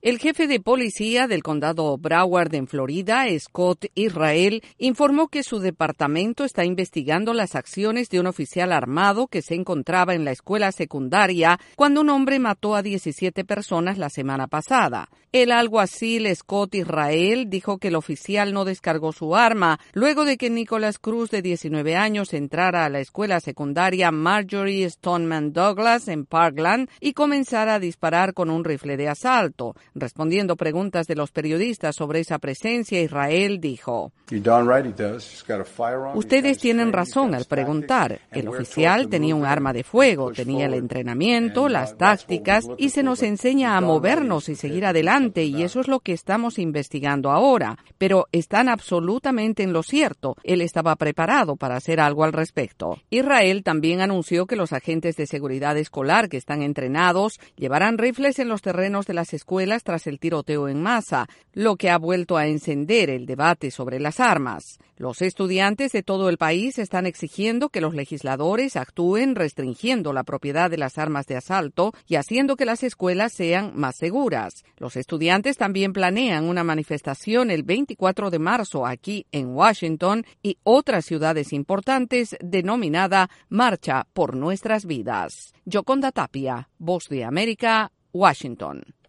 El jefe de policía del condado Broward en Florida, Scott Israel, informó que su departamento está investigando las acciones de un oficial armado que se encontraba en la escuela secundaria cuando un hombre mató a 17 personas la semana pasada. El alguacil Scott Israel dijo que el oficial no descargó su arma luego de que Nicholas Cruz, de 19 años, entrara a la escuela secundaria Marjorie Stoneman Douglas en Parkland y comenzara a disparar con un rifle de asalto. Respondiendo preguntas de los periodistas sobre esa presencia, Israel dijo: "Ustedes tienen razón al preguntar. El oficial tenía un arma de fuego, tenía el entrenamiento, las tácticas y se nos enseña a movernos y seguir adelante y eso es lo que estamos investigando ahora. Pero están absolutamente en lo cierto. Él estaba preparado para hacer algo al respecto". Israel también anunció que los agentes de seguridad escolar que están entrenados llevarán rifles en los terrenos de las escuelas tras el tiroteo en masa, lo que ha vuelto a encender el debate sobre las armas. Los estudiantes de todo el país están exigiendo que los legisladores actúen restringiendo la propiedad de las armas de asalto y haciendo que las escuelas sean más seguras. Los estudiantes también planean una manifestación el 24 de marzo aquí en Washington y otras ciudades importantes denominada Marcha por Nuestras Vidas. Yoconda Tapia, Voz de América, Washington.